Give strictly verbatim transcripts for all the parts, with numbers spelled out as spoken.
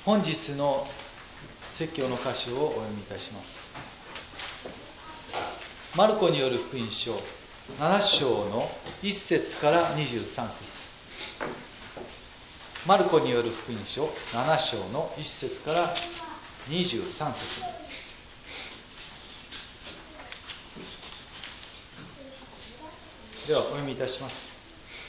本日の説教の箇所をお読みいたします。マルコによる福音書なな章のいっ節からにじゅうさん節。マルコによる福音書なな章のいっ節からにじゅうさん節。ではお読みいたします。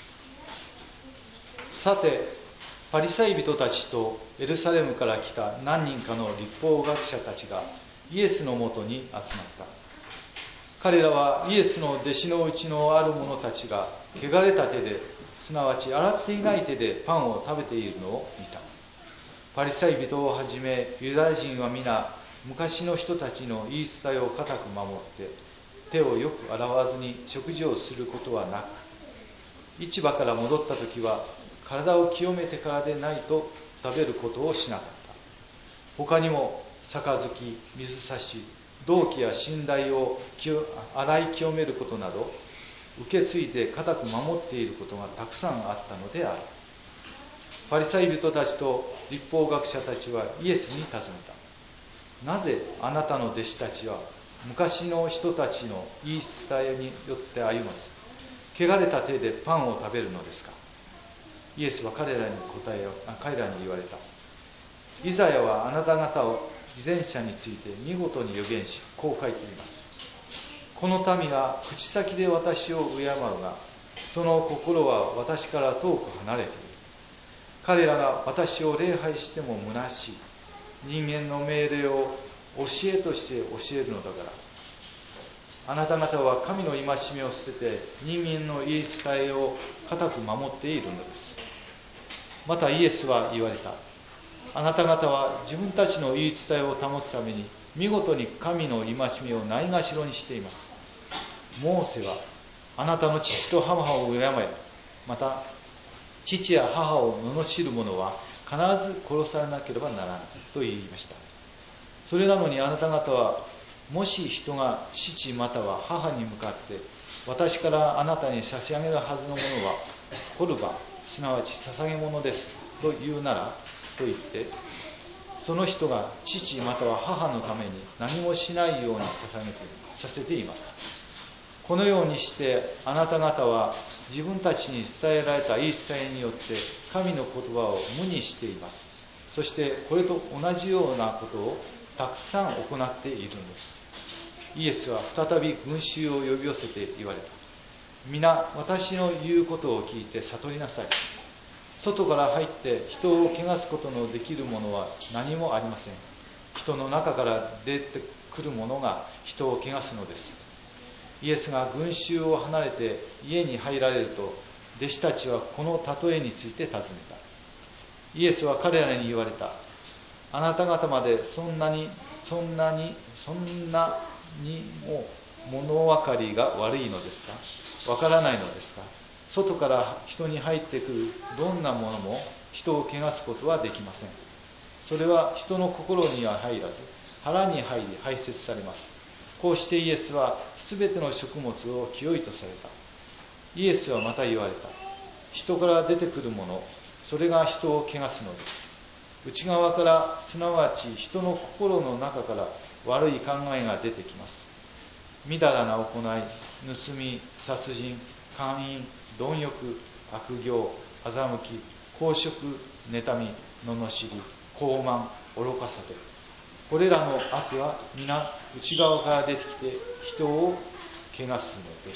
さて、パリサイ人たちとエルサレムから来た何人かの律法学者たちがイエスのもとに集まった。彼らはイエスの弟子のうちのある者たちが汚れた手で、すなわち洗っていない手でパンを食べているのを見た。パリサイ人をはじめユダヤ人は皆昔の人たちの言い伝えを固く守って手をよく洗わずに食事をすることはなく、市場から戻った時は体を清めてからでないと食べることをしなかった。他にも杯、水差し、銅器や寝台を洗い清めることなど、受け継いで固く守っていることがたくさんあったのである。パリサイ人たちと律法学者たちはイエスに尋ねた。なぜあなたの弟子たちは昔の人たちの言い伝えによって歩まず、汚れた手でパンを食べるのですか。イエスは彼らに答え彼らに言われた。イザヤはあなた方を偽善者について見事に予言し、こう書いています。この民は口先で私を敬うが、その心は私から遠く離れている。彼らが私を礼拝しても虚しい。人間の命令を教えとして教えるのだから。あなた方は神の戒めを捨てて人間の言い伝えを固く守っているのです。またイエスは言われた。あなた方は自分たちの言い伝えを保つために見事に神の戒めをないがしろにしています。モーセはあなたの父と母を敬え、また父や母を罵る者は必ず殺されなければならないと言いました。それなのにあなた方は、もし人が父または母に向かって私からあなたに差し上げるはずのものはコルバン、すなわち捧げ物ですと言うならと言って、その人が父または母のために何もしないように捧げてさせています。このようにしてあなた方は自分たちに伝えられた言い伝えによって神の言葉を無にしています。そしてこれと同じようなことをたくさん行っているのです。イエスは再び群衆を呼び寄せて言われた。皆私の言うことを聞いて悟りなさい。外から入って人を汚すことのできるものは何もありません。人の中から出てくるものが人を汚すのです。イエスが群衆を離れて家に入られると、弟子たちはこの例えについて尋ねた。イエスは彼らに言われた。あなた方までそんなにそんなにそんなにも物分かりが悪いのですか。わからないのですか。外から人に入ってくるどんなものも人を汚すことはできません。それは人の心には入らず腹に入り排泄されます。こうしてイエスはすべての食物を清いとされた。イエスはまた言われた。人から出てくるもの、それが人を汚すのです。内側から、すなわち人の心の中から悪い考えが出てきます。みだらな行い、盗み、殺人、姦淫、貪欲、悪行、欺き、公職、妬み、罵り、傲慢、愚かさで、これらの悪は皆内側から出てきて人を汚すのです。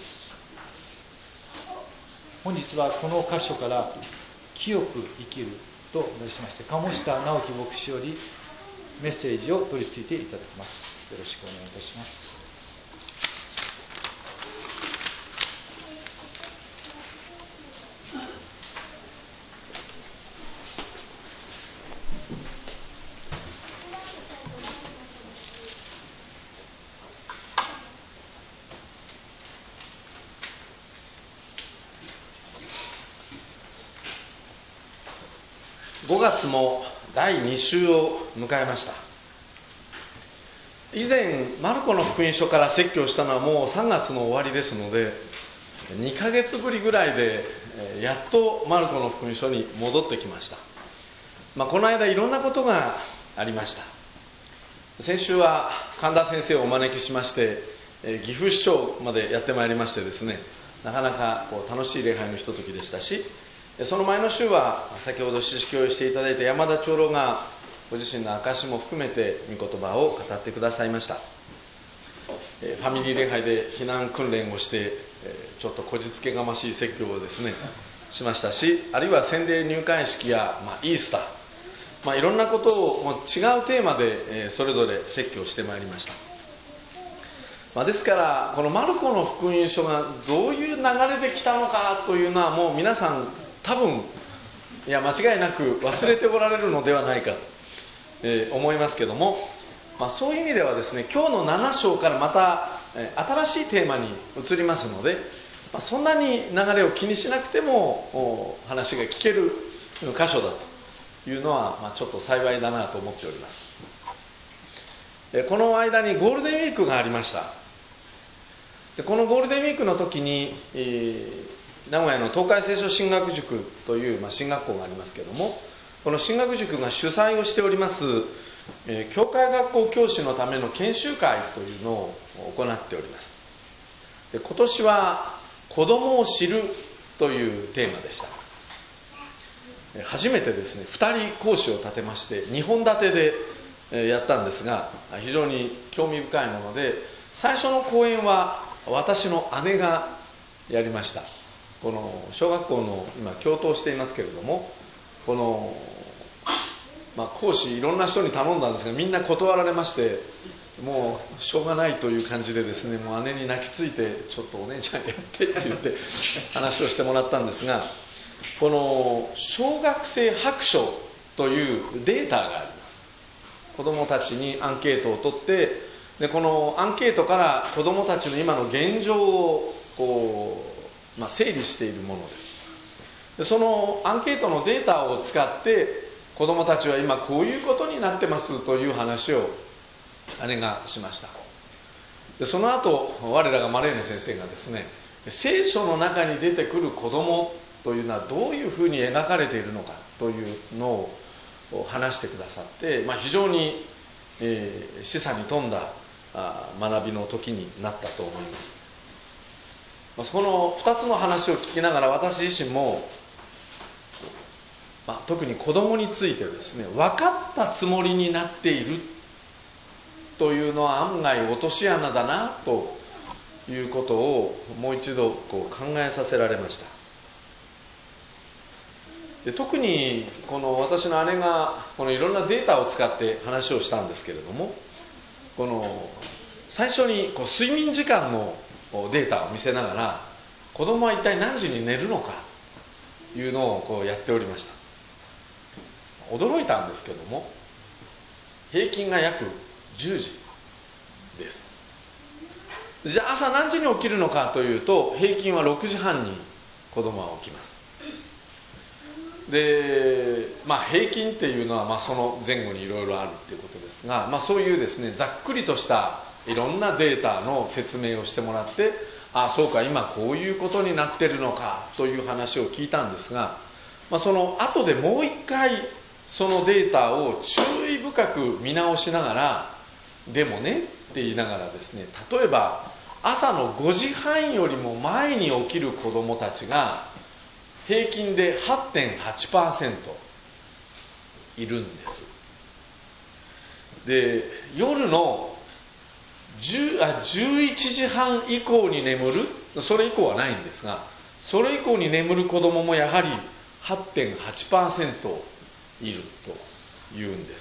本日はこの箇所から清く生きると題しまして、鴨下直樹牧師よりメッセージを取り次いでいただきます。よろしくお願いいたします。 ごがつもだいに週を迎えました。以前マルコの福音書から説教したのはもうさんがつの終わりですので、にかげつぶりぐらいでやっとマルコの福音書に戻ってきました。 まあ、この間いろんなことがありました。先週は神田先生をお招きしまして、えー、岐阜市長までやってまいりましてですね、なかなかこう楽しい礼拝のひとときでしたし、その前の週は先ほど指揮をしていただいた山田長老がご自身の証も含めて御言葉を語ってくださいました。ファミリー礼拝で避難訓練をしてちょっとこじつけがましい説教をですねしましたし、あるいは洗礼入会式や、まあ、イースター、まあ、いろんなことをもう違うテーマでそれぞれ説教してまいりました。まあ、ですからこのマルコの福音書がどういう流れで来たのかというのはもう皆さん多分いや間違いなく忘れておられるのではないかと、えー、思いますけども、まあ、そういう意味ではですね、今日のなな章からまた、えー、新しいテーマに移りますので、まあ、そんなに流れを気にしなくても話が聞ける箇所だというのは、まあ、ちょっと幸いだなと思っております。えー、この間にゴールデンウィークがありました。でこのゴールデンウィークの時に、えー、名古屋の東海聖書進学塾という、まあ、進学校がありますけれども、この進学塾が主催をしておりますえー、教会学校教師のための研修会というのを行っております。で今年は子供を知るというテーマでした。初めてですねふたり講師を立てましてにほん立てで、えー、やったんですが、非常に興味深いもので、最初の講演は私の姉がやりました。この小学校の今教頭をしていますけれども、このまあ、講師いろんな人に頼んだんですがみんな断られまして、もうしょうがないという感じでですね、もう姉に泣きついてちょっとお姉ちゃんやってって言って話をしてもらったんですが、この小学生白書というデータがあります。子どもたちにアンケートを取って、でこのアンケートから子どもたちの今の現状をこう、まあ、整理しているものです。でそのアンケートのデータを使って子どもたちは今こういうことになってますという話を姉がしました。でその後我らがマレーネ先生がですね、聖書の中に出てくる子どもというのはどういうふうに描かれているのかというのを話してくださって、まあ、非常に、えー、示唆に富んだあ学びの時になったと思います。まあ、そのふたつの話を聞きながら私自身もまあ、特に子供についてですね、分かったつもりになっているというのは案外落とし穴だなということをもう一度こう考えさせられました。で特にこの私の姉がこのいろんなデータを使って話をしたんですけれども、この最初にこう睡眠時間のデータを見せながら子供は一体何時に寝るのかというのをこうやっておりました。驚いたんですけども、平均が約じゅうじです。じゃあ朝何時に起きるのかというと、平均はろくじはんに子供は起きます。で、まあ、平均っていうのはまあその前後にいろいろあるっていうことですが、まあ、そういうですねざっくりとしたいろんなデータの説明をしてもらって、ああそうか今こういうことになってるのかという話を聞いたんですが、まあ、その後でもう一回そのデータを注意深く見直しながら、でもねって言いながらですね、例えば朝のごじはんよりも前に起きる子どもたちが平均で はってんはちパーセント いるんです。で夜のじゅうあじゅういちじはん以降に眠る、それ以降はないんですが、それ以降に眠る子どももやはり はってんはちパーセントいるというんです。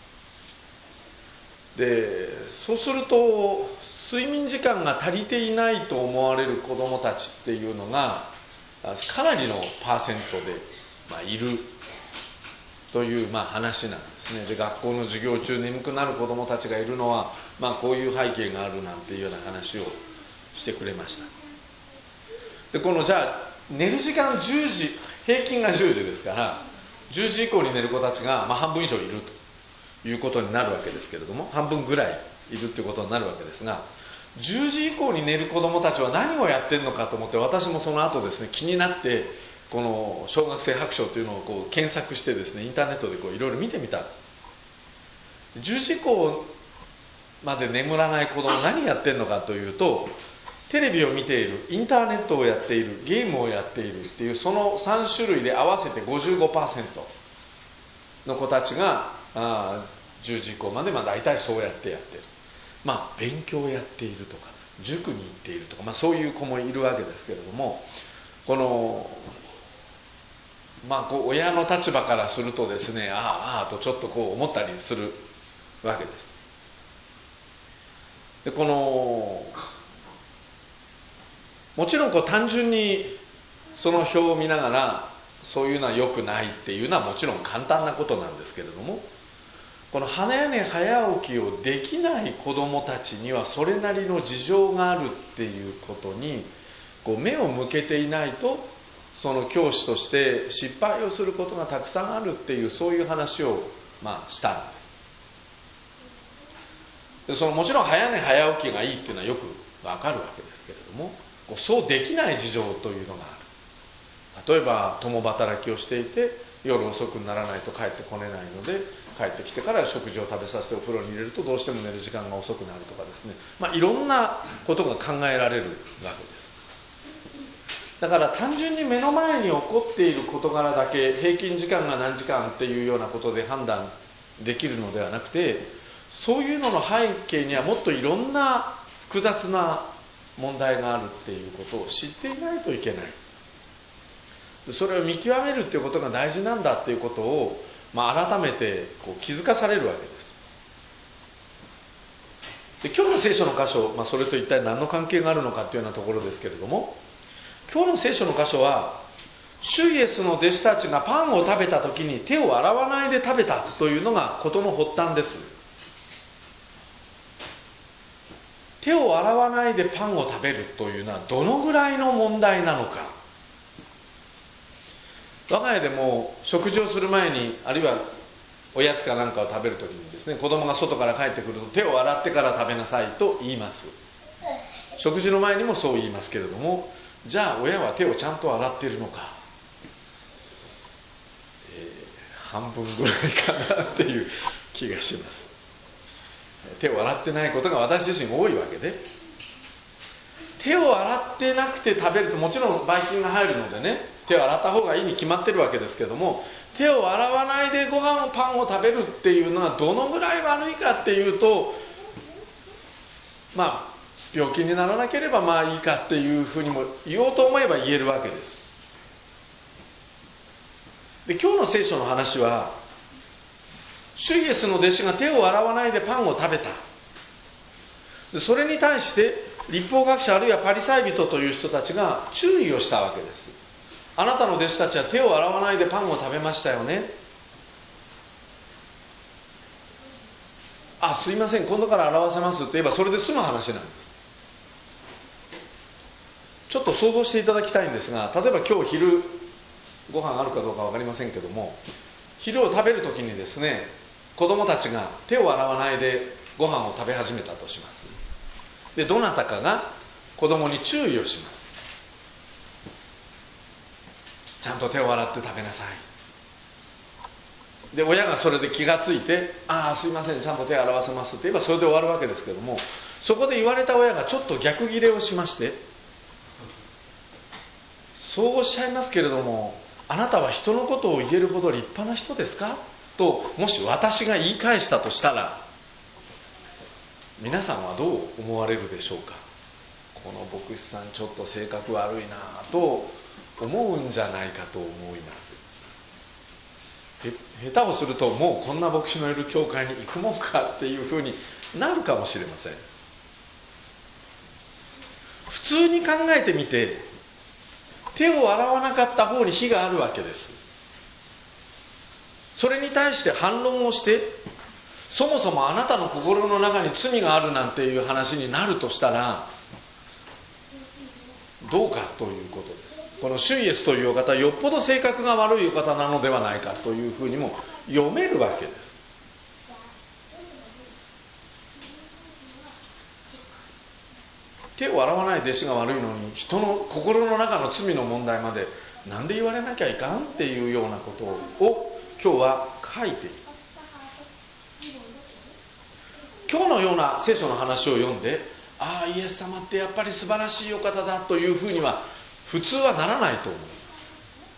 でそうすると睡眠時間が足りていないと思われる子どもたちっていうのがかなりのパーセントで、まあ、いるという、まあ、話なんですね。で学校の授業中眠くなる子どもたちがいるのは、まあ、こういう背景があるなんていうような話をしてくれました。でこのじゃあ寝る時間じゅうじ、平均がじゅうじですからじゅうじ以降に寝る子たちが、まあ、半分以上いるということになるわけですけれども、半分ぐらいいるということになるわけですが、じゅうじ以降に寝る子どもたちは何をやってるのかと思って、私もその後ですね気になってこの小学生白書というのをこう検索してですね、インターネットでこういろいろ見てみた。じゅうじ以降まで眠らない子供何やってんのかというと、テレビを見ている、インターネットをやっている、ゲームをやっているっていう、そのさん種類で合わせて ごじゅうごパーセント の子たちがあじゅうじ以降までまあ大体そうやってやってる。まあ勉強をやっているとか塾に行っているとか、まあ、そういう子もいるわけですけれども、このまあこう親の立場からするとですね、ああああとちょっとこう思ったりするわけです。でこのもちろんこう単純にその表を見ながらそういうのは良くないっていうのはもちろん簡単なことなんですけれども、この早寝早起きをできない子どもたちにはそれなりの事情があるっていうことにこう目を向けていないと、その教師として失敗をすることがたくさんあるっていう、そういう話をまあしたんです。でそのもちろん早寝早起きがいいっていうのはよくわかるわけですけれども、こうそうできない事情というのがある。例えば共働きをしていて夜遅くにならないと帰ってこれないので、帰ってきてから食事を食べさせてお風呂に入れるとどうしても寝る時間が遅くなるとかですね、まあ、いろんなことが考えられるわけです。だから単純に目の前に起こっている事柄だけ平均時間が何時間っていうようなことで判断できるのではなくて、そういうのの背景にはもっといろんな複雑な問題があるっていうことを知っていないといけない。それを見極めるっていうことが大事なんだっていうことを、まあ、改めてこう気づかされるわけです。で今日の聖書の箇所、まあ、それと一体何の関係があるのかっていうようなところですけれども、今日の聖書の箇所は主イエスの弟子たちがパンを食べた時に手を洗わないで食べたというのが事の発端です。手を洗わないでパンを食べるというのはどのぐらいの問題なのか。我が家でも食事をする前に、あるいはおやつかなんかを食べるときにですね、子供が外から帰ってくると手を洗ってから食べなさいと言います。食事の前にもそう言いますけれども、じゃあ親は手をちゃんと洗っているのか、えー、半分ぐらいかなっていう気がします。手を洗ってないことが私自身多いわけで、手を洗ってなくて食べるともちろんばい菌が入るのでね、手を洗った方がいいに決まってるわけですけども、手を洗わないでご飯をパンを食べるっていうのはどのぐらい悪いかっていうと、まあ病気にならなければまあいいかっていうふうにも言おうと思えば言えるわけです。で今日の聖書の話は、主イエスの弟子が手を洗わないでパンを食べた。それに対して律法学者あるいはパリサイ人という人たちが注意をしたわけです。あなたの弟子たちは手を洗わないでパンを食べましたよね。あ、すいません、今度から洗わせますって言えばそれで済む話なんです。ちょっと想像していただきたいんですが、例えば今日昼ご飯あるかどうか分かりませんけども、昼を食べるときにですね、子供たちが手を洗わないでご飯を食べ始めたとします。でどなたかが子供に注意をします。ちゃんと手を洗って食べなさい。で親がそれで気がついて、ああすいません、ちゃんと手を洗わせますって言えばそれで終わるわけですけども、そこで言われた親がちょっと逆ギレをしまして、そうおっしゃいますけれども、あなたは人のことを言えるほど立派な人ですかともし私が言い返したとしたら、皆さんはどう思われるでしょうか。この牧師さんちょっと性格悪いなと思うんじゃないかと思います。下手をするともうこんな牧師のいる教会に行くもんかっていうふうになるかもしれません。普通に考えてみて、手を洗わなかった方に非があるわけです。それに対して反論をして、そもそもあなたの心の中に罪があるなんていう話になるとしたらどうかということです。この主イエスというお方はよっぽど性格が悪いお方なのではないかというふうにも読めるわけです。手を洗わない弟子が悪いのに、人の心の中の罪の問題までなんで言われなきゃいかんっていうようなことを今日は書いている。今日のような聖書の話を読んで、ああイエス様ってやっぱり素晴らしいお方だというふうには普通はならないと思います。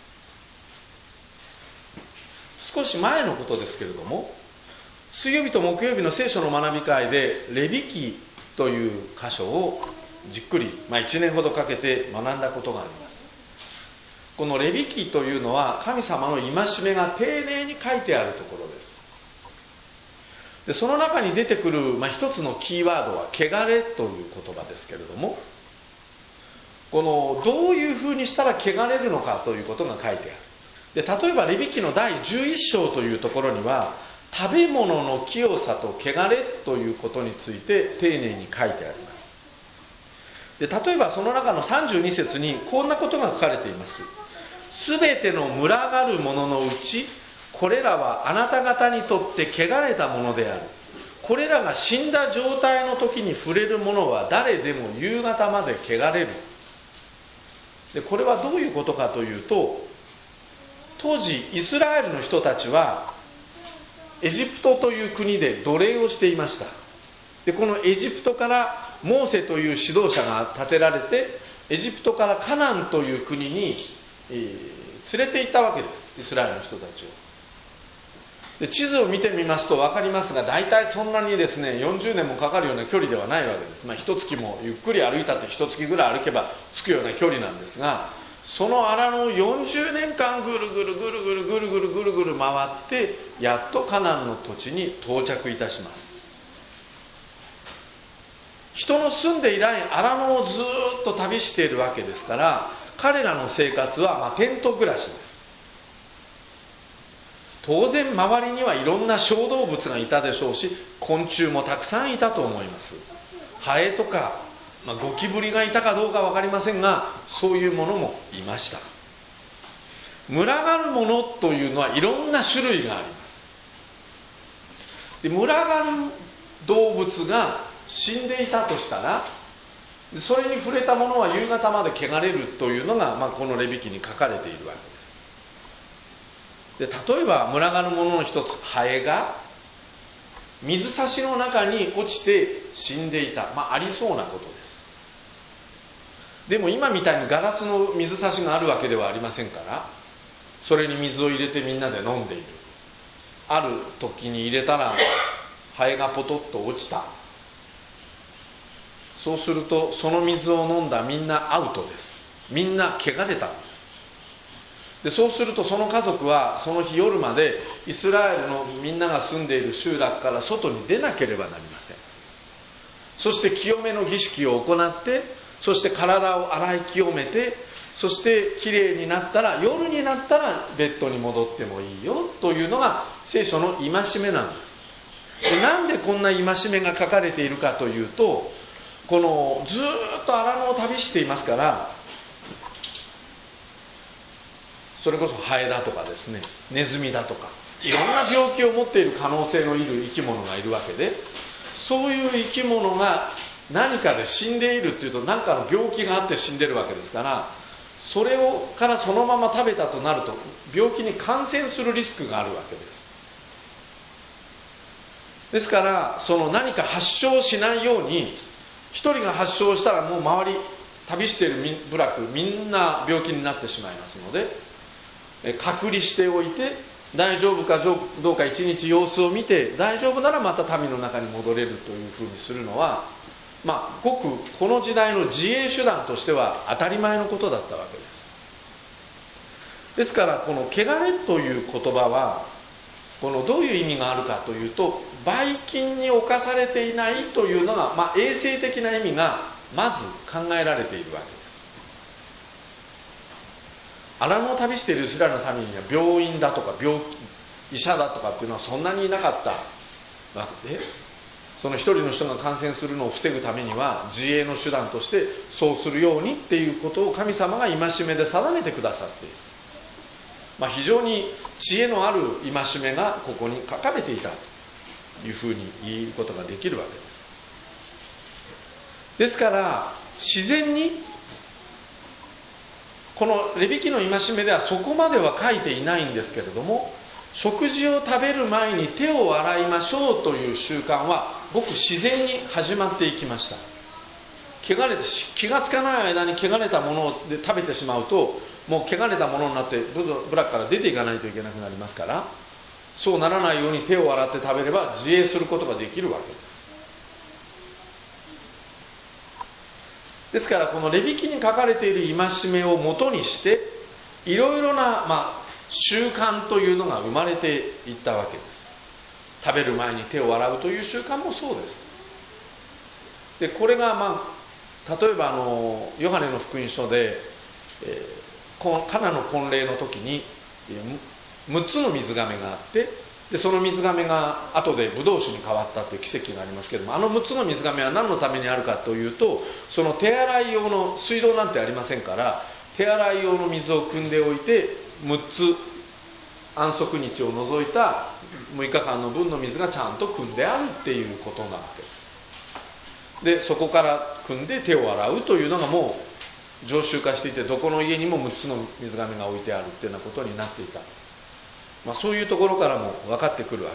少し前のことですけれども、水曜日と木曜日の聖書の学び会でレビ記という箇所をじっくり、まあ、いちねんほどかけて学んだことがあります。このレビ記というのは神様の戒めが丁寧に書いてあるところです。でその中に出てくる、まあ、一つのキーワードは汚れという言葉ですけれども、このどういうふうにしたら汚れるのかということが書いてある。で例えばレビ記のだいじゅういっ章というところには、食べ物の清さと汚れということについて丁寧に書いてあります。で例えばその中のさんじゅうに節にこんなことが書かれています。すべての群がるもののうち、これらはあなた方にとって汚れたものである。これらが死んだ状態の時に触れるものは誰でも夕方まで汚れる。でこれはどういうことかというと、当時イスラエルの人たちはエジプトという国で奴隷をしていました。でこのエジプトからモーセという指導者が立てられて、エジプトからカナンという国に、えー、連れて行ったわけです、イスラエルの人たちを。で地図を見てみますと分かりますが、大体そんなにですねよんじゅうねんもかかるような距離ではないわけです。まあ一月もゆっくり歩いたって一月ぐらい歩けば着くような距離なんですが、その荒野をよんじゅうねんかんぐるぐるぐるぐるぐるぐるぐるぐる回ってやっとカナンの土地に到着いたします。人の住んでいない荒野をずっと旅しているわけですから、彼らの生活はまあテント暮らしです。当然周りにはいろんな小動物がいたでしょうし、昆虫もたくさんいたと思います。ハエとか、まあ、ゴキブリがいたかどうか分かりませんが、そういうものもいました。群がるものというのはいろんな種類があります。で群がる動物が死んでいたとしたら、それに触れたものは夕方まで汚れるというのが、まあ、このレビ記に書かれているわけです。で例えば群がるものの一つ、ハエが水差しの中に落ちて死んでいた、まあ、ありそうなことです。でも今みたいにガラスの水差しがあるわけではありませんから、それに水を入れてみんなで飲んでいる。ある時に入れたらハエがポトッと落ちた。そうするとその水を飲んだみんなアウトです。みんな汚れたんです。でそうするとその家族はその日夜までイスラエルのみんなが住んでいる集落から外に出なければなりません。そして清めの儀式を行って、そして体を洗い清めて、そしてきれいになったら、夜になったらベッドに戻ってもいいよというのが聖書の戒めなんです。でなんでこんな戒めが書かれているかというと、このずっと荒野を旅していますから、それこそハエだとかですね、ネズミだとか、いろんな病気を持っている可能性のいる生き物がいるわけで、そういう生き物が何かで死んでいるというと、何かの病気があって死んでるわけですから、それをからそのまま食べたとなると病気に感染するリスクがあるわけです。ですからその何か発症しないように、一人が発症したらもう周り旅している部落みんな病気になってしまいますので、隔離しておいて、大丈夫かどうか一日様子を見て、大丈夫ならまた民の中に戻れるというふうにするのは、まあ、ごくこの時代の自衛手段としては当たり前のことだったわけです。ですからこの汚れという言葉は、このどういう意味があるかというと、ばい菌に侵されていないというのが、まあ、衛生的な意味がまず考えられているわけです。荒野を旅しているイスラエルの民には病院だとか病医者だとかっていうのはそんなにいなかったわけで、その一人の人が感染するのを防ぐためには自衛の手段としてそうするようにっていうことを神様が戒めで定めてくださっている、まあ、非常に知恵のある戒めがここに書かれていたというふうに言うことができるわけです。ですから自然にこのレビ記の戒めではそこまでは書いていないんですけれども、食事を食べる前に手を洗いましょうという習慣はごく自然に始まっていきました。汚れて気がつかない間に汚れたもので食べてしまうと、もう汚れたものになってブラックから出ていかないといけなくなりますから、そうならないように手を洗って食べれば自衛することができるわけです。ですからこのレビ記に書かれている戒めをもとにして、いろいろな、まあ、習慣というのが生まれていったわけです。食べる前に手を洗うという習慣もそうです。でこれが、まあ、例えばあのヨハネの福音書で、えー、カナの婚礼の時にむっつの水がめがあって、でその水がめが後でブドウ酒に変わったという奇跡がありますけれども、あのむっつの水がめは何のためにあるかというと、その手洗い用の、水道なんてありませんから、手洗い用の水を汲んでおいて、むっつ安息日を除いたむいかかんの分の水がちゃんと汲んであるっていうことなわけです。でそこから汲んで手を洗うというのがもう常習化していて、どこの家にもむっつの水がめが置いてあるっていうようなことになっていた。まあ、そういうところからも分かってくるわけ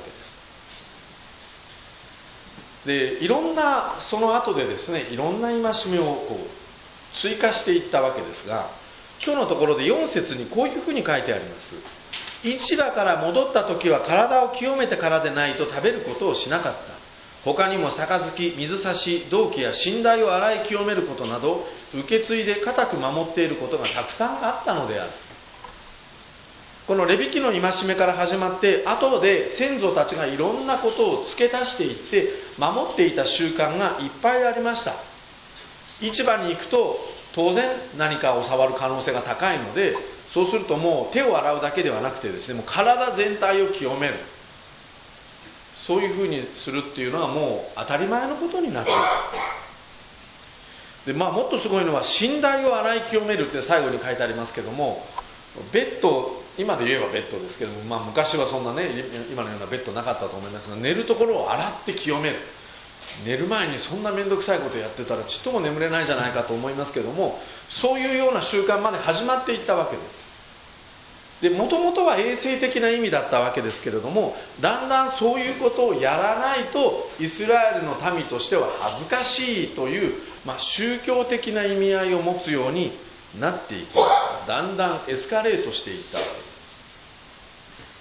です。でいろんなその後でですね、いろんな戒めをこう追加していったわけですが、今日のところでよん節にこういうふうに書いてあります。市場から戻った時は体を清めてからでないと食べることをしなかった。他にも杯、水差し、銅器や寝台を洗い清めることなど、受け継いで固く守っていることがたくさんあったのである。このレビ記の戒めから始まって、後で先祖たちがいろんなことを付け足していって守っていた習慣がいっぱいありました。市場に行くと当然何かを触る可能性が高いので、そうするともう手を洗うだけではなくてですね、もう体全体を清める、そういうふうにするっていうのはもう当たり前のことになっている。で、まあ、もっとすごいのは寝台を洗い清めるって最後に書いてありますけども、ベッド、今で言えばベッドですけども、まあ、昔はそんなね、今のようなベッドなかったと思いますが、寝るところを洗って清める。寝る前にそんな面倒くさいことやってたらちっとも眠れないじゃないかと思いますけども、そういうような習慣まで始まっていったわけです。で、もともとは衛生的な意味だったわけですけれども、だんだんそういうことをやらないとイスラエルの民としては恥ずかしいという、まあ、宗教的な意味合いを持つようになっていきました。だんだんエスカレートしていったわけです。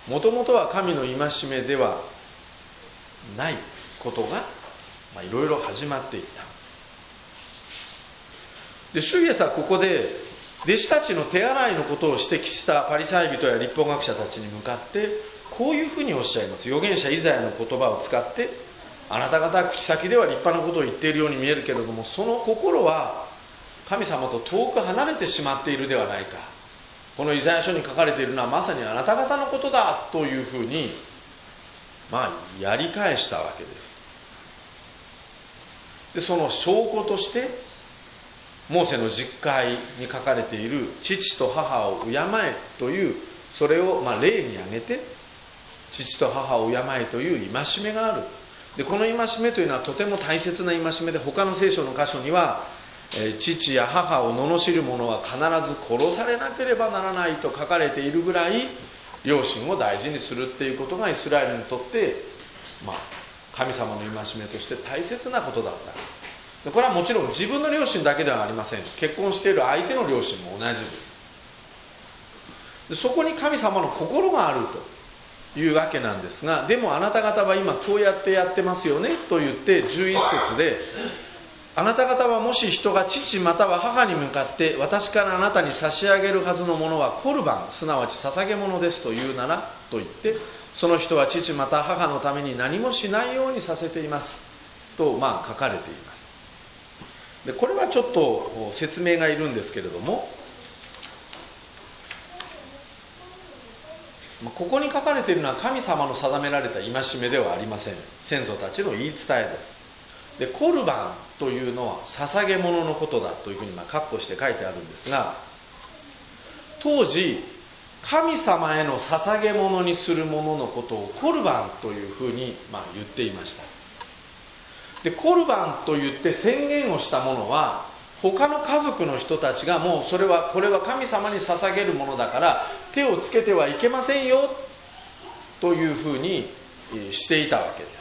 もともとは神の戒めではないことがいろいろ始まっていった。で、主イエスはここで弟子たちの手洗いのことを指摘したパリサイ人や律法学者たちに向かってこういうふうにおっしゃいます。預言者イザヤの言葉を使って、あなた方は口先では立派なことを言っているように見えるけれども、その心は神様と遠く離れてしまっているではないか。このイザヤ書に書かれているのはまさにあなた方のことだというふうに、まあ、やり返したわけです。で、その証拠としてモーセの十戒に書かれている父と母を敬えという、それをまあ例に挙げて、父と母を敬えという戒めがある。で、この戒めというのはとても大切な戒めで、他の聖書の箇所には、えー、父や母を罵る者は必ず殺されなければならないと書かれているぐらい、両親を大事にするっていうことがイスラエルにとって、まあ、神様の戒めとして大切なことだった。これはもちろん自分の両親だけではありません。結婚している相手の両親も同じです。で、そこに神様の心があるというわけなんですが、でもあなた方は今こうやってやってますよねと言ってじゅういっ節で、あなた方はもし人が父または母に向かって私からあなたに差し上げるはずのものはコルバン、すなわち捧げ物ですと言うならと言って、その人は父また母のために何もしないようにさせていますと、まあ書かれています。で、これはちょっと説明がいるんですけれども、ここに書かれているのは神様の定められた戒めではありません。先祖たちの言い伝えです。で、コルバンというのは捧げ物のことだというふうにまあ括弧して書いてあるんですが、当時神様への捧げ物にするもののことをコルバンというふうにまあ言っていました。で、コルバンと言って宣言をしたものは、 他の家族の人たちがもうそれはこれは神様に捧げるものだから手をつけてはいけませんよというふうにしていたわけです。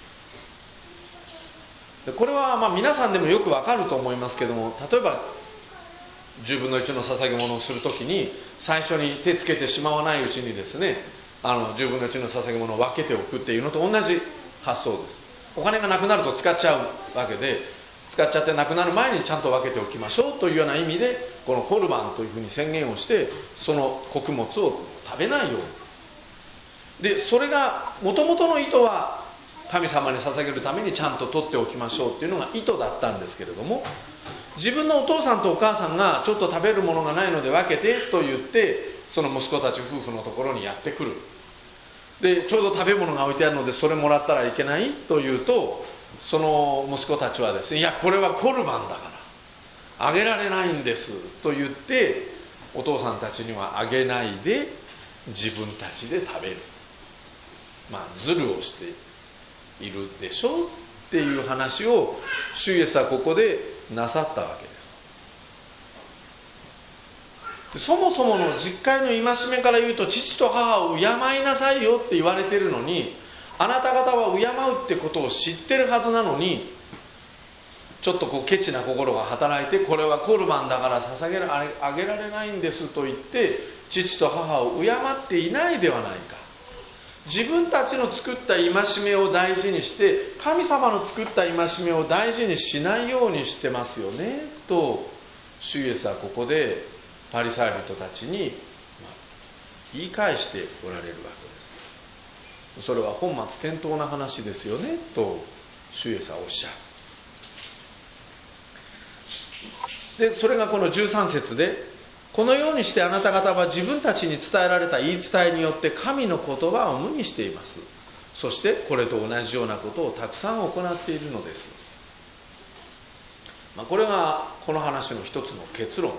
でこれはまあ皆さんでもよくわかると思いますけども、例えばじゅうぶんのいちの捧げ物をするときに最初に手つけてしまわないうちにですね、あのじゅうぶんのいちの捧げ物を分けておくっていうのと同じ発想です。お金がなくなると使っちゃうわけで、使っちゃってなくなる前にちゃんと分けておきましょうというような意味で、このコルバンというふうに宣言をして、その穀物を食べないように。でそれが元々の意図は神様に捧げるためにちゃんと取っておきましょうっていうのが意図だったんですけれども、自分のお父さんとお母さんがちょっと食べるものがないので分けてと言って、その息子たち夫婦のところにやってくる。でちょうど食べ物が置いてあるのでそれもらったらいけないと言うと、その息子たちはですね、いやこれはコルバンだからあげられないんですと言って、お父さんたちにはあげないで自分たちで食べる、まあズルをしているでしょっていう話を主イエスはここでなさったわけです。そもそもの実会の戒めから言うと、父と母を敬いなさいよって言われているのに、あなた方は敬うってことを知ってるはずなのに、ちょっとこうケチな心が働いて、これはコルバンだから捧げらあげられないんですと言って父と母を敬っていないではないか。自分たちの作った戒めを大事にして神様の作った戒めを大事にしないようにしてますよねと、主イエスはここでパリサイ人たちに言い返しておられるわけです。それは本末転倒な話ですよねと主イエスはおっしゃる。でそれがこのじゅうさん節で、このようにしてあなた方は自分たちに伝えられた言い伝えによって神の言葉を無にしています。そしてこれと同じようなことをたくさん行っているのです。まあ、これがこの話の一つの結論です。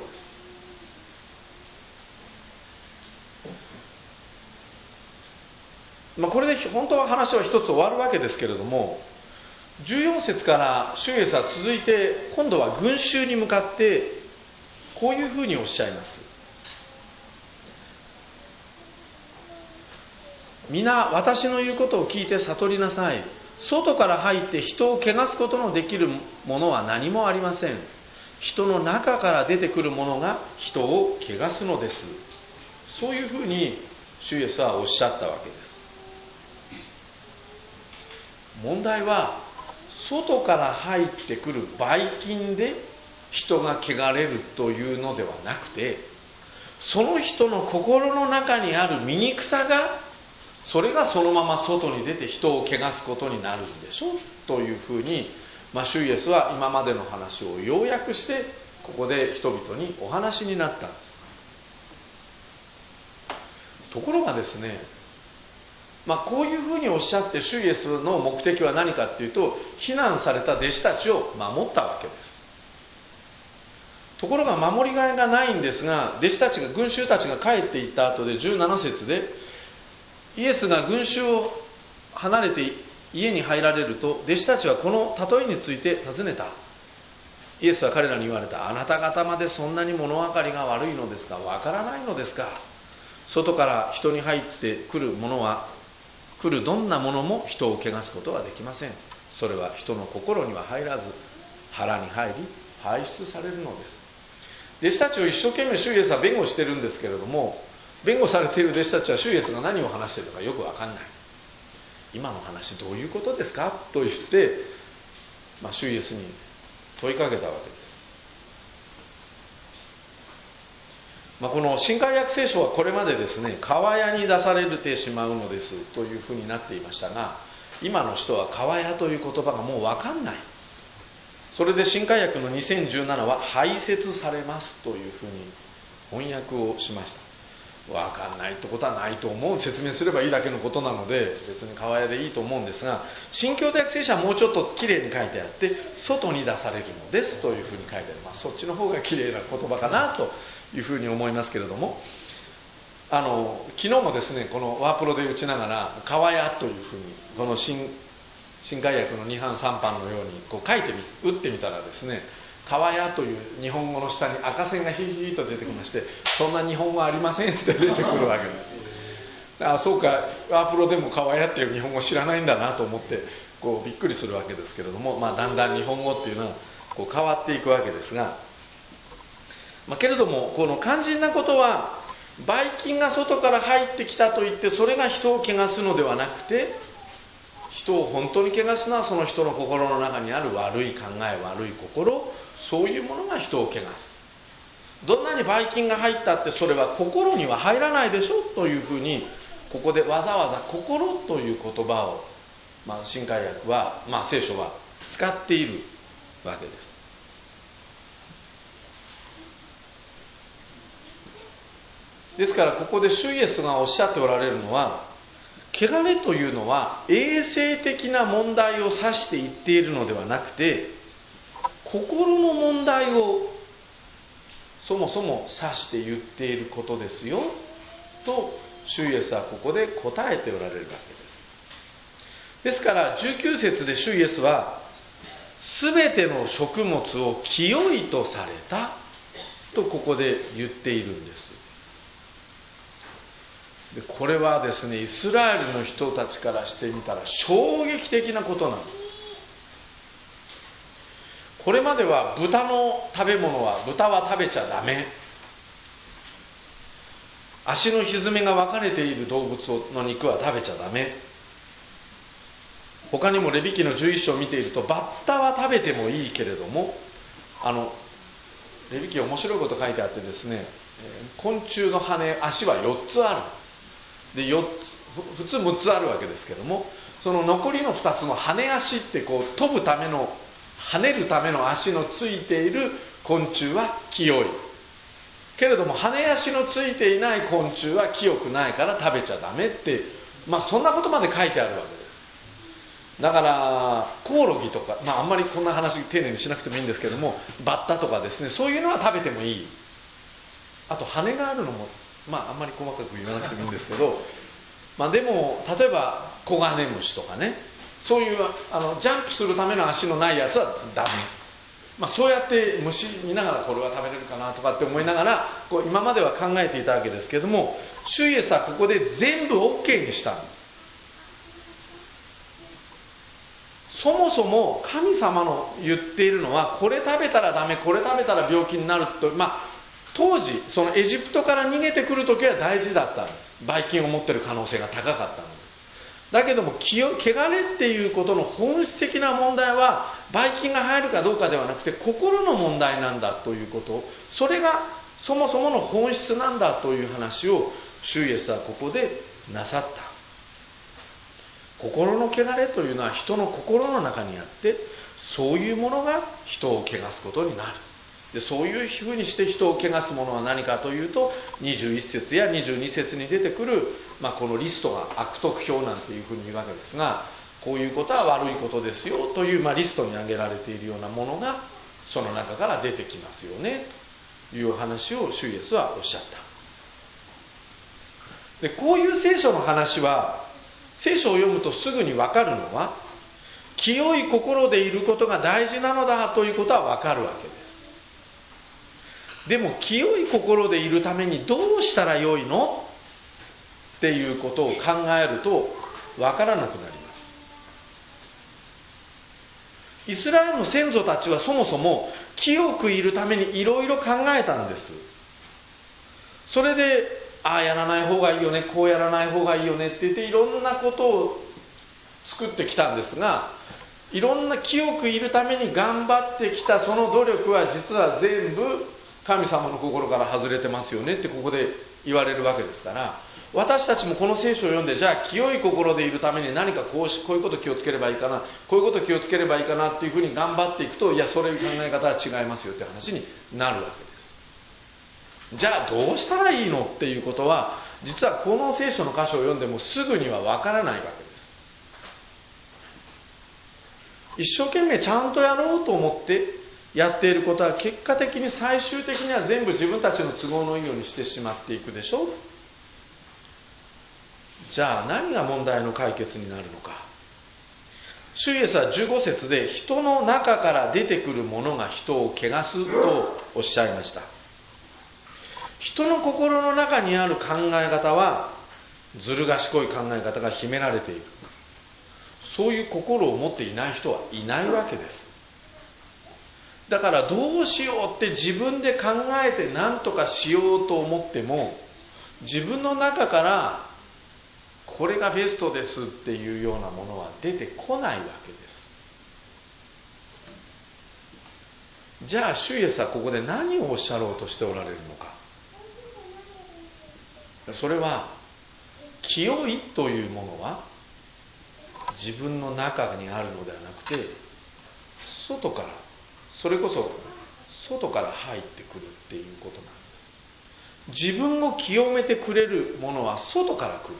まあ、これで本当は話は一つ終わるわけですけれども、じゅうよん節から主イエスは続いて今度は群衆に向かってこういうふうにおっしゃいます。皆私の言うことを聞いて悟りなさい。外から入って人を汚すことのできるものは何もありません。人の中から出てくるものが人を汚すのです。そういうふうに主イエスはおっしゃったわけです。問題は外から入ってくるばい菌で人が汚れるというのではなくて、その人の心の中にある醜さが、それがそのまま外に出て人を汚すことになるんでしょというふうに、まあ、主イエスは今までの話を要約してここで人々にお話になったんです。ところがですね、まあ、こういうふうにおっしゃって主イエスの目的は何かっていうと、非難された弟子たちを守ったわけです。ところが守りがいがないんですが、弟子たちが群衆たちが帰っていった後でじゅうなな節で、イエスが群衆を離れて家に入られると、弟子たちはこの例えについて尋ねた。イエスは彼らに言われた。あなた方までそんなに物分かりが悪いのですか？わからないのですか？外から人に入ってくるものは来るどんなものも人を汚すことはできません。それは人の心には入らず腹に入り排出されるのです。弟子たちを一生懸命主イエスは弁護してるんですけれども、弁護されている弟子たちは主イエスが何を話しているのかよく分かんない。今の話どういうことですかと言って、まあ、主イエスに問いかけたわけです。まあ、この新海約聖書はこれまでですね、川屋に出されてしまうのですというふうになっていましたが、今の人は川屋という言葉がもう分かんない。それで新海約のにせんじゅうななは排泄されますというふうに翻訳をしました。分かんないってことはないと思う。説明すればいいだけのことなので別に川屋でいいと思うんですが、新共同訳聖書はもうちょっときれいに書いてあって、外に出されるのですというふうに書いてある。まあ、そっちの方がきれいな言葉かなというふうに思いますけれども、あの昨日もですね、このワープロで打ちながら川屋というふうにこの新新海訳のに版さん版のようにこう書いてみ打ってみたらですね、 川屋という日本語の下に赤線がヒーヒーと出てきまして、そんな日本語ありませんって出てくるわけです。あ、そうか、ワープロでも川屋っていう日本語知らないんだなと思ってこうびっくりするわけですけれども、まあ、だんだん日本語っていうのはこう変わっていくわけですが、まあ、けれどもこの肝心なことは、ばい菌が外から入ってきたといってそれが人を汚すのではなくて、人を本当に汚すのはその人の心の中にある悪い考え、悪い心、そういうものが人を汚す。どんなにばい菌が入ったってそれは心には入らないでしょというふうに、ここでわざわざ心という言葉を、まあ、新海訳は、まあ、聖書は使っているわけです。ですからここで主イエスがおっしゃっておられるのは、汚れというのは衛生的な問題を指して言っているのではなくて、心の問題をそもそも指して言っていることですよと主イエスはここで答えておられるわけです。ですからじゅうきゅう節で主イエスは、すべての食物を清いとされたとここで言っているんです。でこれはですね、イスラエルの人たちからしてみたら衝撃的なことなんです。これまでは豚の食べ物は、豚は食べちゃダメ、足のひずめが分かれている動物の肉は食べちゃダメ、他にもレビ記のじゅういっ章を見ていると、バッタは食べてもいいけれども、あのレビ記面白いこと書いてあってですね、昆虫の羽、足はよっつある。でよっつ、普通むっつあるわけですけども、その残りのふたつの羽足ってこう飛ぶための、跳ねるための足のついている昆虫は清いけれども、羽足のついていない昆虫は清くないから食べちゃダメって、まあそんなことまで書いてあるわけです。だからコオロギとか、まああんまりこんな話丁寧にしなくてもいいんですけども、バッタとかですね、そういうのは食べてもいい。あと羽があるのも、まああんまり細かく言わなくてもいいんですけど、まあでも例えばコガネムシとかね、そういうあのジャンプするための足のないやつはダメ。まあそうやって虫見ながらこれは食べれるかなとかって思いながらこう今までは考えていたわけですけども、主イエスはここで全部 OK にしたんです。そもそも神様の言っているのは、これ食べたらダメ、これ食べたら病気になると、まあ当時そのエジプトから逃げてくるときは大事だったんです。ばい菌を持っている可能性が高かったので。だけども汚れっていうことの本質的な問題は、ばい菌が入るかどうかではなくて心の問題なんだということ、それがそもそもの本質なんだという話を主イエスはここでなさった。心の汚れというのは人の心の中にあって、そういうものが人を汚すことになる。でそういうふうにして人を汚すものは何かというと、にじゅういっ節やにじゅうに節に出てくる、まあ、このリストが悪徳表なんていうふうに言うわけですが、こういうことは悪いことですよという、まあ、リストに挙げられているようなものがその中から出てきますよねという話を主イエスはおっしゃった。でこういう聖書の話は、聖書を読むとすぐに分かるのは、清い心でいることが大事なのだということは分かるわけです。でも清い心でいるためにどうしたらよいのっていうことを考えると分からなくなります。イスラエルの先祖たちはそもそも清くいるためにいろいろ考えたんです。それで、ああやらない方がいいよね、こうやらない方がいいよねって言っていろんなことを作ってきたんですが、いろんな清くいるために頑張ってきたその努力は実は全部神様の心から外れてますよねってここで言われるわけですから、私たちもこの聖書を読んで、じゃあ清い心でいるために何かこうしこういうこと気をつければいいかな、こういうこと気をつければいいかなっていうふうに頑張っていくと、いやそれ考え方は違いますよって話になるわけです。じゃあどうしたらいいのっていうことは、実はこの聖書の箇所を読んでもすぐにはわからないわけです。一生懸命ちゃんとやろうと思ってやっていることは、結果的に最終的には全部自分たちの都合のいいようにしてしまっていくでしょ。じゃあ何が問題の解決になるのか。 主イエスはじゅうご節で、人の中から出てくるものが人を汚すとおっしゃいました。人の心の中にある考え方は、ずる賢い考え方が秘められている。そういう心を持っていない人はいないわけです。だからどうしようって自分で考えて何とかしようと思っても、自分の中からこれがベストですっていうようなものは出てこないわけです。じゃあ主イエスはここで何をおっしゃろうとしておられるのか。それは、清いというものは自分の中にあるのではなくて、外から、それこそ外から入ってくるっていうことなんです。自分を清めてくれるものは外から来る。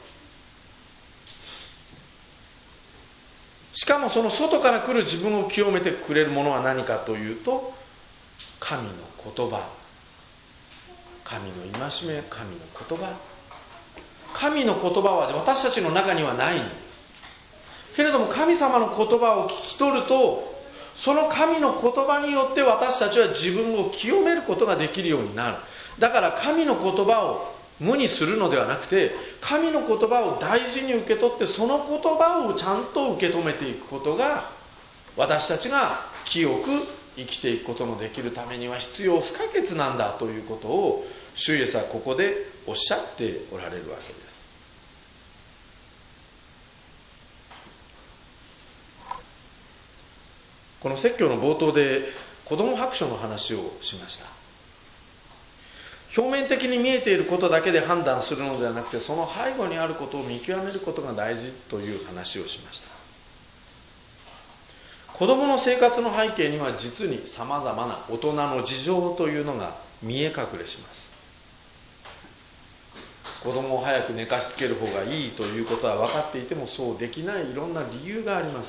しかもその外から来る自分を清めてくれるものは何かというと、神の言葉、神の戒め、神の言葉。神の言葉は私たちの中にはないんです。けれども神様の言葉を聞き取ると、その神の言葉によって私たちは自分を清めることができるようになる。だから神の言葉を無にするのではなくて、神の言葉を大事に受け取って、その言葉をちゃんと受け止めていくことが、私たちが清く生きていくことのできるためには必要不可欠なんだということを、主イエスはここでおっしゃっておられるわけです。この説教の冒頭で子供白書の話をしました。表面的に見えていることだけで判断するのではなくて、その背後にあることを見極めることが大事という話をしました。子供の生活の背景には実に様々な大人の事情というのが見え隠れします。子供を早く寝かしつける方がいいということは分かっていても、そうできないいろんな理由があります。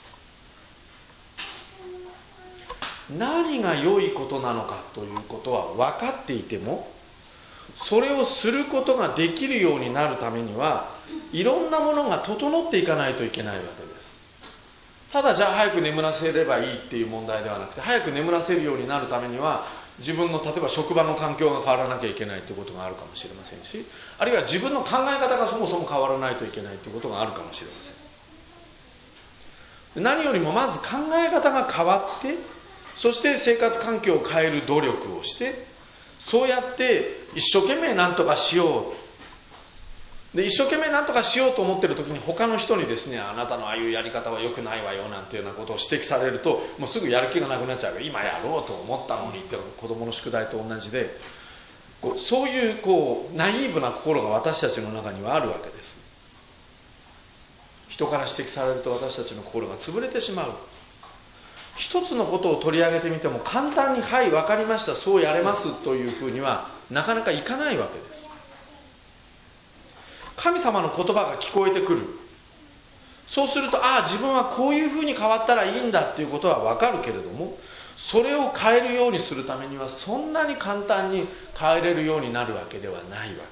何が良いことなのかということは分かっていても、それをすることができるようになるためには、いろんなものが整っていかないといけないわけです。ただじゃあ早く眠らせればいいっていう問題ではなくて、早く眠らせるようになるためには、自分の例えば職場の環境が変わらなきゃいけないということがあるかもしれませんし、あるいは自分の考え方がそもそも変わらないといけないということがあるかもしれません。何よりもまず考え方が変わって、そして生活環境を変える努力をして、そうやって一生懸命何とかしよう。で、一生懸命何とかしようと思っている時に他の人にですね、あなたのああいうやり方は良くないわよなんていうようなことを指摘されると、もうすぐやる気がなくなっちゃう。今やろうと思ったのにって子供の宿題と同じで、こうそういうこうナイーブな心が私たちの中にはあるわけです。人から指摘されると私たちの心が潰れてしまう。一つのことを取り上げてみても簡単にはい分かりましたそうやれますというふうにはなかなかいかないわけです。神様の言葉が聞こえてくる。そうすると、ああ自分はこういうふうに変わったらいいんだっていうことは分かるけれども、それを変えるようにするためにはそんなに簡単に変えれるようになるわけではないわけです。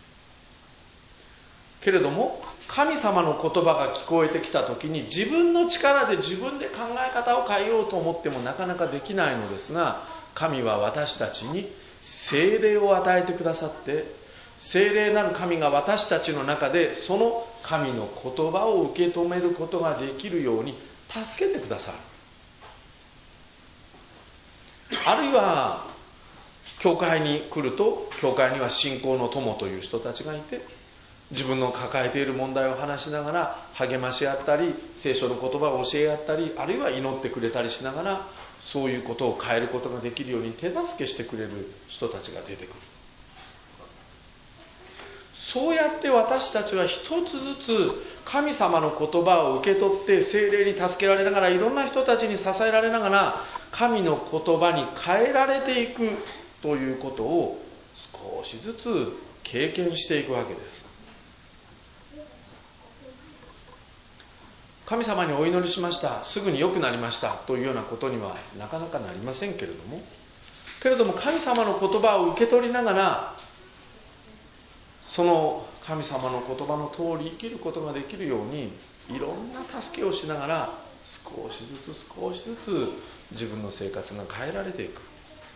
けれども神様の言葉が聞こえてきたときに、自分の力で自分で考え方を変えようと思ってもなかなかできないのですが、神は私たちに聖霊を与えてくださって、聖霊なる神が私たちの中でその神の言葉を受け止めることができるように助けてくださる。あるいは教会に来ると、教会には信仰の友という人たちがいて、自分の抱えている問題を話しながら励まし合ったり、聖書の言葉を教え合ったり、あるいは祈ってくれたりしながら、そういうことを変えることができるように手助けしてくれる人たちが出てくる。そうやって私たちは一つずつ神様の言葉を受け取って、聖霊に助けられながら、いろんな人たちに支えられながら神の言葉に変えられていくということを少しずつ経験していくわけです。神様にお祈りしました、すぐに良くなりましたというようなことにはなかなかなりませんけれども、けれども神様の言葉を受け取りながら、その神様の言葉の通り生きることができるように、 いろんな助けをしながら少しずつ少しずつ自分の生活が変えられていく。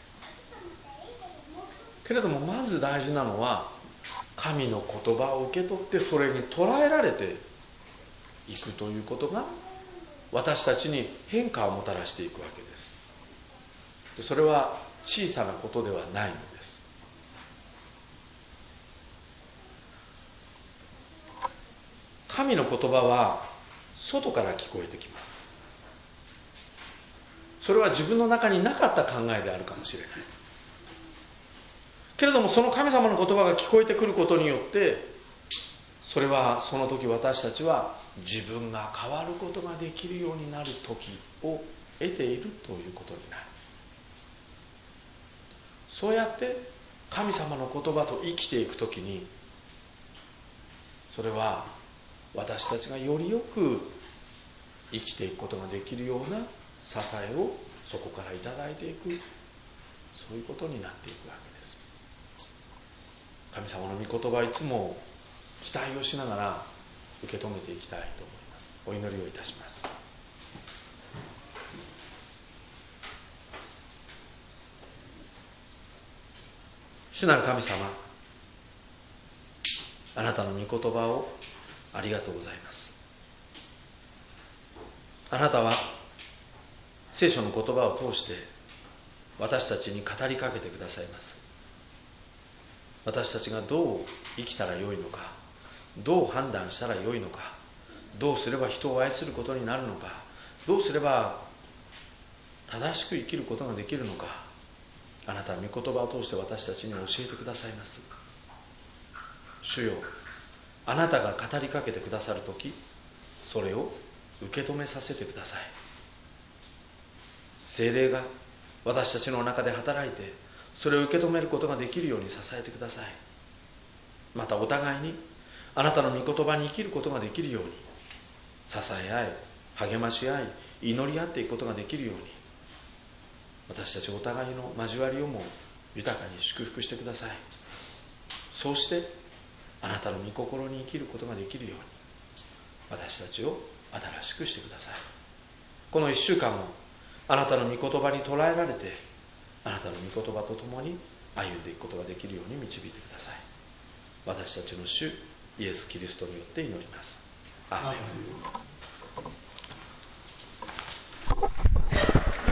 けれどもまず大事なのは、神の言葉を受け取ってそれに捉えられていくということが私たちに変化をもたらしていくわけです。それは小さなことではないのです。神の言葉は外から聞こえてきます。それは自分の中になかった考えであるかもしれない。けれどもその神様の言葉が聞こえてくることによって、それはその時私たちは自分が変わることができるようになる時を得ているということになる。そうやって神様の言葉と生きていくときに、それは私たちがよりよく生きていくことができるような支えをそこからいただいていく、そういうことになっていくわけです。神様の御言葉はいつも期待をしながら受け止めていきたいと思います。お祈りをいたします。主なる神様、あなたの御言葉をありがとうございます。あなたは聖書の言葉を通して私たちに語りかけてくださいます。私たちがどう生きたらよいのか、どう判断したらよいのか、どうすれば人を愛することになるのか、どうすれば正しく生きることができるのか、あなたは御言葉を通して私たちに教えてくださいます。主よ、あなたが語りかけてくださるとき、それを受け止めさせてください。聖霊が私たちの中で働いて、それを受け止めることができるように支えてください。またお互いにあなたの御言葉に生きることができるように、支え合い、励まし合い、祈り合っていくことができるように、私たちお互いの交わりをも豊かに祝福してください。そうしてあなたの御心に生きることができるように、私たちを新しくしてください。この一週間もあなたの御言葉に捉えられて、あなたの御言葉と共に歩んでいくことができるように導いてください。私たちの主イエス・キリストによって祈ります。アーメン。